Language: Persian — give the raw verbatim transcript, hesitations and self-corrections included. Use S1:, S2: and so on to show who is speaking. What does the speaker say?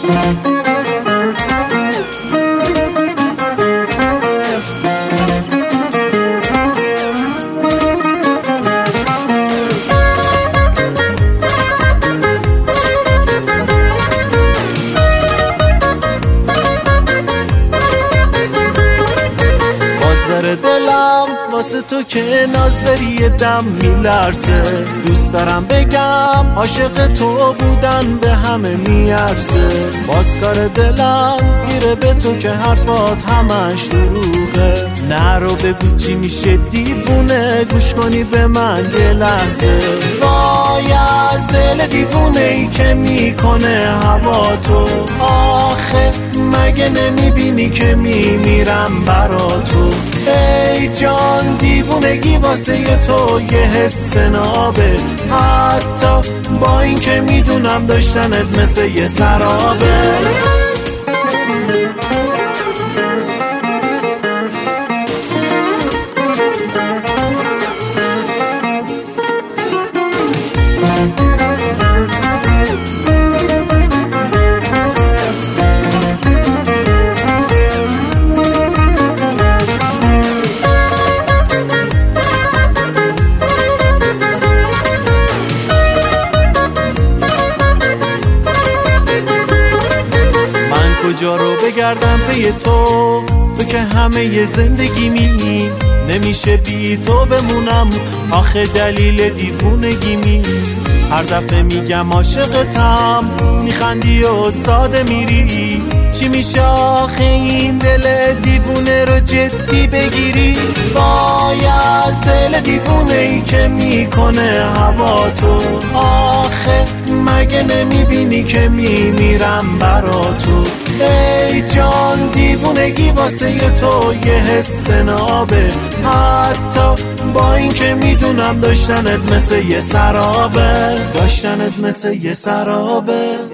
S1: دلم واسه تو که ناز داری یه دم میلرزه، دوست دارم بگم عاشق تو بودن به همه میارزه. بازکار دلم گیره به تو که حرفات همش دروغه، نرو بگو چی میشه دیوونه، گوش کنی به من یه لحظه. وای از دل دیوونه ای که میکنه هوا تو، آخه مگه نمیبینی که میمیرم برا تو. ای جان دیوونگی واسه ی تو یه حس نابه، حتی با این که میدونم داشتنت مثل یه سرابه. کجا رو بگردم پی تو، تو که همه ی زندگی می نمیشه بی تو بمونم، آخه دلیل دیوونگی می. هر دفعه میگم عاشقتم میخندی و ساده میری، چی میشه آخه این دل دیوونه رو جدی بگیری؟ وای از دل دیوونه ای که میکنه هوا تو، آخه مگه نمیبینی که میمیرم برا تو. ای جان دیوونگی واسه ی تو یه حس نابه، حتی با این که میدونم داشتنت مثل یه سرابه، داشتنت مثل یه سرابه.